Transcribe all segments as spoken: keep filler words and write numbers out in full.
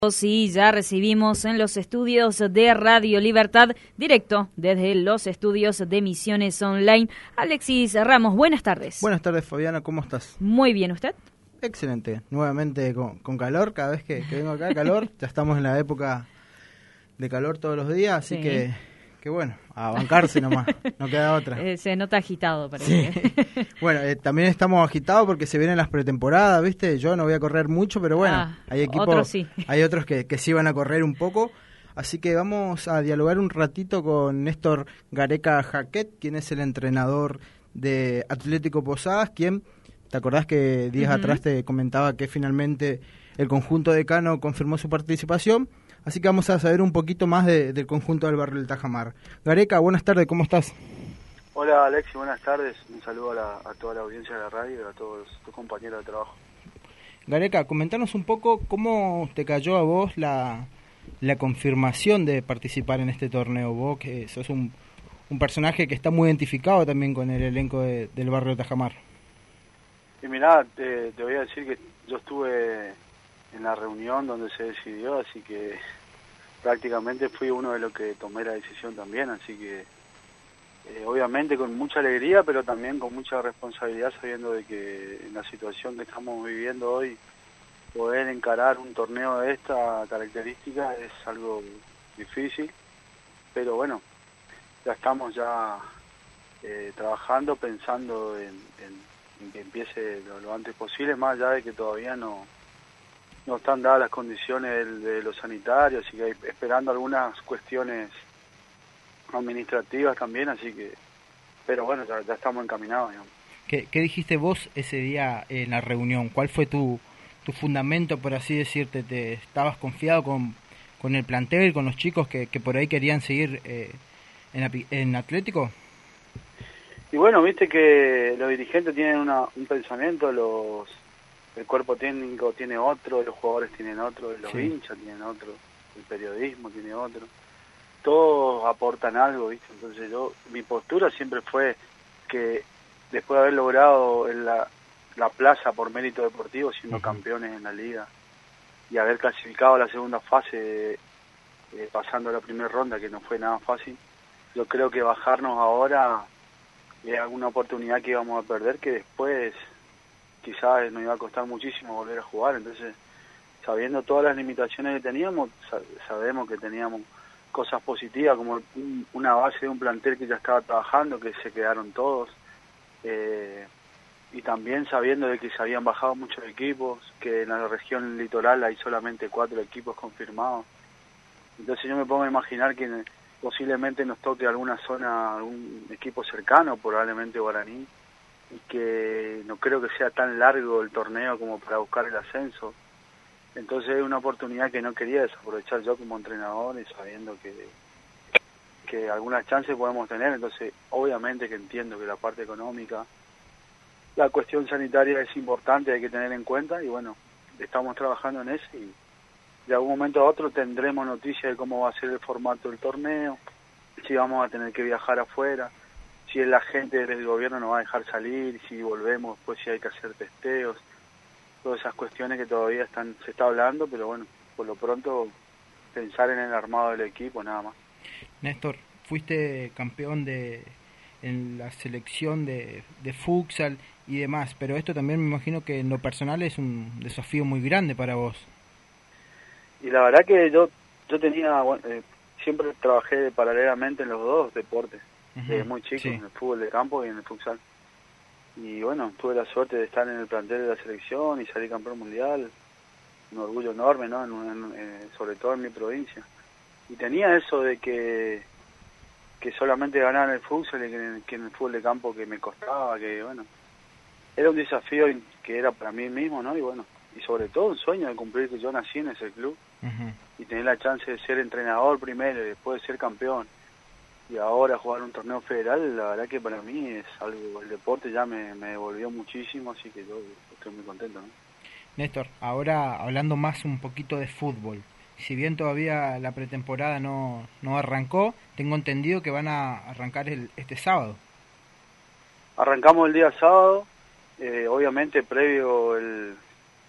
Sí, ya recibimos en los estudios de Radio Libertad, directo desde los estudios de Misiones Online, Alexis Ramos. Buenas tardes. Buenas tardes, Fabiana, ¿cómo estás? Muy bien, ¿usted? Excelente, nuevamente con, con calor, cada vez que, que vengo acá, calor, ya estamos en la época de calor todos los días, así sí. que, que bueno, a bancarse nomás, no queda otra. Eh, se nota agitado, parece. Sí. Bueno, eh, también estamos agitados porque se vienen las pretemporadas, ¿viste? Yo no voy a correr mucho, pero bueno, ah, hay equipos, otros sí. hay otros que, que sí van a correr un poco. Así que vamos a dialogar un ratito con Néstor Gareca Jaquet, quien es el entrenador de Atlético Posadas, quien, ¿te acordás que días uh-huh. atrás te comentaba que finalmente el conjunto decano confirmó su participación? Así que vamos a saber un poquito más de, del conjunto del barrio del Tajamar. Gareca, buenas tardes, ¿cómo estás? Hola Alexi, buenas tardes. Un saludo a, la, a toda la audiencia de la radio y a todos tus compañeros de trabajo. Gareca, comentanos un poco cómo te cayó a vos la, la confirmación de participar en este torneo. Vos que sos un, un personaje que está muy identificado también con el elenco de, del barrio de Tajamar. Y mirá, te, te voy a decir que yo estuve en la reunión donde se decidió, así que prácticamente fui uno de los que tomé la decisión también, así que eh, obviamente con mucha alegría, pero también con mucha responsabilidad, sabiendo de que en la situación que estamos viviendo hoy, poder encarar un torneo de esta característica es algo difícil, pero bueno, ya estamos ya eh, trabajando, pensando en, en, en que empiece lo, lo antes posible, más allá de que todavía no no están dadas las condiciones de, de los sanitarios, y que hay, esperando algunas cuestiones administrativas también, así que, pero bueno, ya, ya estamos encaminados, digamos. ¿Qué, ¿Qué dijiste vos ese día en la reunión? ¿Cuál fue tu, tu fundamento, por así decirte? ¿Te estabas confiado con, con el plantel, con los chicos que, que por ahí querían seguir eh, en, en Atlético? Y bueno, viste que los dirigentes tienen una, un pensamiento, los el cuerpo técnico tiene otro, los jugadores tienen otro, los sí. hinchas tienen otro, el periodismo tiene otro. Todos aportan algo, ¿viste? Entonces yo, mi postura siempre fue que después de haber logrado en la, la plaza por mérito deportivo, siendo uh-huh. campeones en la liga, y haber clasificado a la segunda fase, eh, pasando la primera ronda, que no fue nada fácil, yo creo que bajarnos ahora es alguna oportunidad que íbamos a perder, que después quizás nos iba a costar muchísimo volver a jugar. Entonces, sabiendo todas las limitaciones que teníamos, sabemos que teníamos cosas positivas, como un, una base de un plantel que ya estaba trabajando, que se quedaron todos, eh, y también sabiendo de que se habían bajado muchos equipos, que en la región litoral hay solamente cuatro equipos confirmados. Entonces yo me pongo a imaginar que posiblemente nos toque alguna zona, algún equipo cercano, probablemente Guaraní, y que no creo que sea tan largo el torneo como para buscar el ascenso. Entonces es una oportunidad que no quería desaprovechar yo como entrenador, y sabiendo que, que algunas chances podemos tener. Entonces obviamente que entiendo que la parte económica, la cuestión sanitaria es importante, hay que tener en cuenta, y bueno, estamos trabajando en eso, y de algún momento a otro tendremos noticias de cómo va a ser el formato del torneo, si vamos a tener que viajar afuera, si la gente del gobierno nos va a dejar salir, si volvemos, pues si hay que hacer testeos, todas esas cuestiones que todavía están se está hablando, pero bueno, por lo pronto pensar en el armado del equipo, nada más. Néstor, fuiste campeón de en la selección de, de futsal y demás, pero esto también me imagino que en lo personal es un desafío muy grande para vos. Y la verdad que yo yo tenía, bueno, eh, siempre trabajé paralelamente en los dos deportes. Uh-huh. Desde muy chico, sí. en el fútbol de campo y en el futsal. Y bueno, tuve la suerte de estar en el plantel de la selección y salir campeón mundial. Un orgullo enorme, ¿no? En, en, eh, sobre todo en mi provincia. Y tenía eso de que que solamente ganar en el futsal y que en, que en el fútbol de campo que me costaba, que bueno, era un desafío que era para mí mismo, ¿no? Y bueno, y sobre todo un sueño de cumplir, que yo nací en ese club uh-huh. y tener la chance de ser entrenador primero y después de ser campeón. Y ahora jugar un torneo federal, la verdad que para mí es algo, el deporte ya me, me devolvió muchísimo, así que yo estoy muy contento, ¿no? Néstor, ahora hablando más un poquito de fútbol, si bien todavía la pretemporada no, no arrancó, tengo entendido que van a arrancar el, este sábado. Arrancamos el día sábado, eh, obviamente previo el,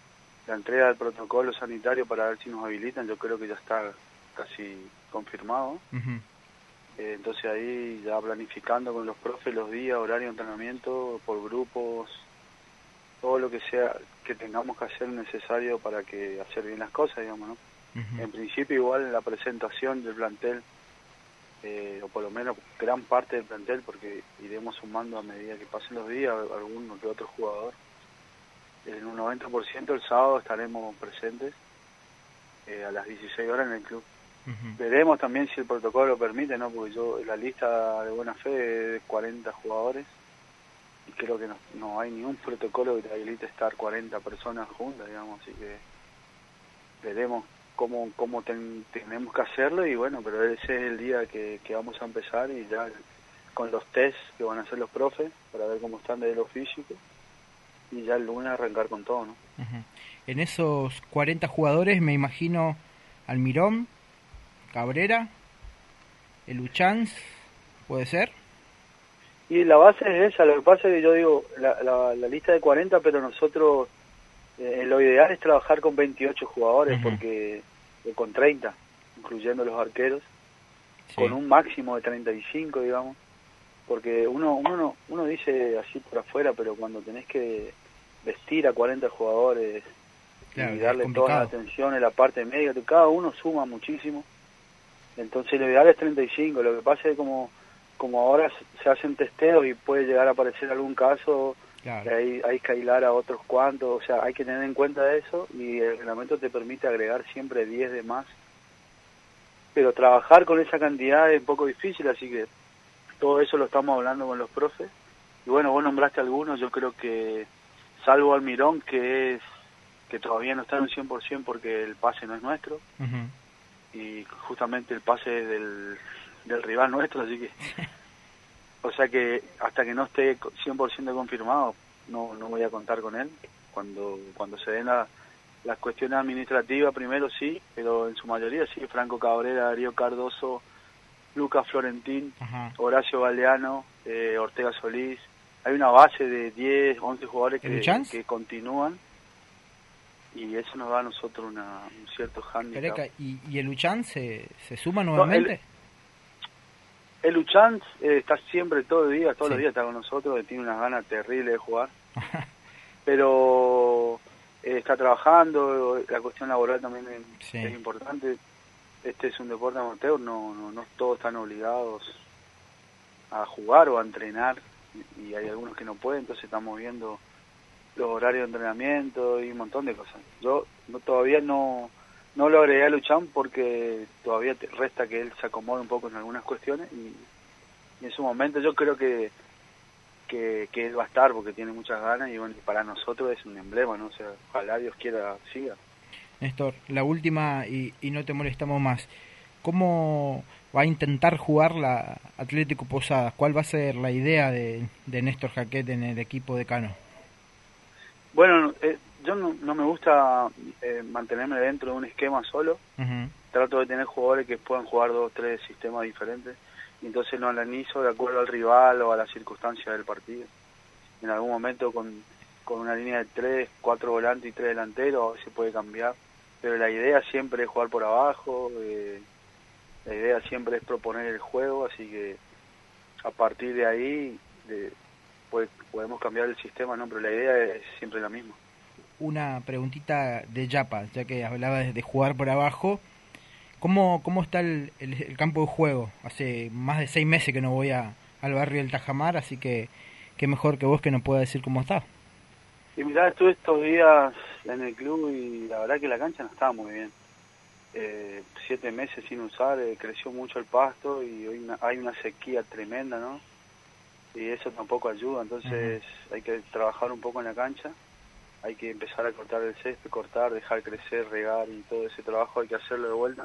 la entrega del protocolo sanitario para ver si nos habilitan, yo creo que ya está casi confirmado. Uh-huh. eh, entonces ahí ya planificando con los profes los días, horario de entrenamiento, por grupos, todo lo que sea que tengamos que hacer necesario para que hacer bien las cosas, digamos, ¿no? Uh-huh. En principio igual la presentación del plantel, eh, o por lo menos gran parte del plantel, porque iremos sumando a medida que pasen los días, alguno que otro jugador. En un noventa por ciento el sábado estaremos presentes eh, a las dieciséis horas en el club. Uh-huh. Veremos también si el protocolo lo permite, ¿no? Porque yo, la lista de buena fe es de cuarenta jugadores y creo que no, no hay ningún protocolo que te habilite estar cuarenta personas juntas, digamos, así que veremos cómo, cómo ten, tenemos que hacerlo y bueno, pero ese es el día que, que vamos a empezar y ya con los test que van a hacer los profes para ver cómo están de lo físico. Y ya el lunes arrancar con todo, ¿no? Uh-huh. En esos cuarenta jugadores me imagino Almirón, Cabrera, Eluchans, ¿puede ser? Y la base es esa, lo que pasa es que yo digo, la, la, la lista de cuarenta, pero nosotros, eh, lo ideal es trabajar con veintiocho jugadores, uh-huh. porque eh, con treinta, incluyendo los arqueros, sí. Con un máximo de treinta y cinco, digamos, porque uno, uno, uno dice así por afuera, pero cuando tenés que vestir a cuarenta jugadores, claro, y darle toda la atención en la parte médica, cada uno suma muchísimo, entonces lo ideal es treinta y cinco, lo que pasa es que como, como ahora se hacen testeos y puede llegar a aparecer algún caso, claro. que hay, hay que aislar a otros cuantos, o sea, hay que tener en cuenta eso y el reglamento te permite agregar siempre diez de más, pero trabajar con esa cantidad es un poco difícil, así que todo eso lo estamos hablando con los profes. Y bueno, vos nombraste algunos, yo creo que, salvo Almirón, que es que todavía no está en un cien por ciento porque el pase no es nuestro, uh-huh. y justamente el pase es del, del rival nuestro, así que, o sea que hasta que no esté cien por ciento confirmado, no no voy a contar con él. Cuando cuando se den la, las cuestiones administrativas, primero sí, pero en su mayoría sí, Franco Cabrera, Darío Cardoso, Lucas Florentín, uh-huh. Horacio Galeano, eh, Ortega Solís. Hay una base de diez, once jugadores que, que continúan y eso nos da a nosotros una, un cierto handicap. ¿Y, y el Uchán se, se suma nuevamente? No, el, el Uchán eh, está siempre, todo el día, todos sí. los días está con nosotros, tiene unas ganas terribles de jugar, pero eh, está trabajando, la cuestión laboral también es, sí. es importante. Este es un deporte amateur, no, no, no todos están obligados a jugar o a entrenar, y hay algunos que no pueden, entonces estamos viendo los horarios de entrenamiento y un montón de cosas. Yo no, todavía no, no lo agregué a Luchán porque todavía te resta que él se acomode un poco en algunas cuestiones y, y en su momento yo creo que, que que él va a estar porque tiene muchas ganas y bueno, para nosotros es un emblema, ¿no? O sea, ojalá Dios quiera siga. Néstor, la última y, y no te molestamos más. ¿Cómo va a intentar jugar la Atlético Posadas? ¿Cuál va a ser la idea de, de Néstor Jaquet en el equipo de Cano? Bueno, eh, yo no, no me gusta eh, mantenerme dentro de un esquema solo. Uh-huh. Trato de tener jugadores que puedan jugar dos o tres sistemas diferentes. Y entonces lo analizo de acuerdo al rival o a las circunstancias del partido. En algún momento con, con una línea de tres, cuatro volantes y tres delanteros, a veces puede cambiar. Pero la idea siempre es jugar por abajo. Eh, La idea siempre es proponer el juego, así que a partir de ahí de, pues, podemos cambiar el sistema, ¿no? Pero la idea es siempre la misma. Una preguntita de Yapa, ya que hablaba de, de jugar por abajo. ¿Cómo, cómo está el, el, el campo de juego? Hace más de seis meses que no voy a, al barrio del Tajamar, así que qué mejor que vos que nos pueda decir cómo está. Y mirá, estuve estos días en el club y la verdad que la cancha no estaba muy bien. Eh, siete meses sin usar, eh, creció mucho el pasto y hay una, hay una sequía tremenda, ¿no? Y eso tampoco ayuda, entonces uh-huh. hay que trabajar un poco en la cancha, hay que empezar a cortar el césped, cortar, dejar crecer, regar y todo ese trabajo hay que hacerlo de vuelta.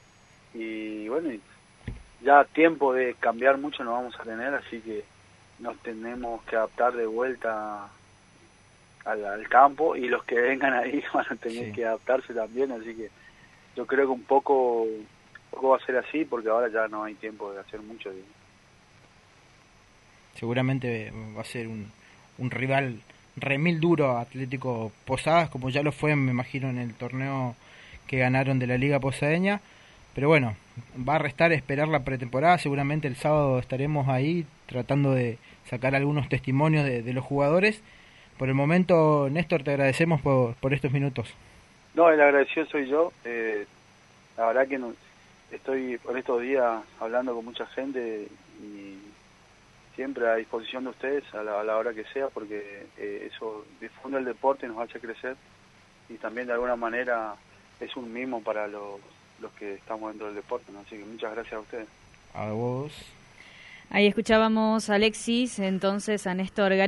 Y bueno, ya tiempo de cambiar mucho no vamos a tener, así que nos tenemos que adaptar de vuelta al, al campo y los que vengan ahí van a tener sí. que adaptarse también, así que yo creo que un poco, un poco va a ser así porque ahora ya no hay tiempo de hacer mucho. Seguramente va a ser un, un rival remil duro a Atlético Posadas, como ya lo fue, me imagino, en el torneo que ganaron de la Liga Posadeña. Pero bueno, va a restar esperar la pretemporada. Seguramente el sábado estaremos ahí tratando de sacar algunos testimonios de, de los jugadores. Por el momento, Néstor, te agradecemos por, por estos minutos. No, el agradecido soy yo. Eh, la verdad que no, estoy por estos días hablando con mucha gente y siempre a disposición de ustedes a la, a la hora que sea, porque eh, eso difunde el deporte, nos hace crecer y también de alguna manera es un mimo para los, los que estamos dentro del deporte, ¿no? Así que muchas gracias a ustedes. A vos. Ahí escuchábamos a Alexis, entonces a Néstor Gar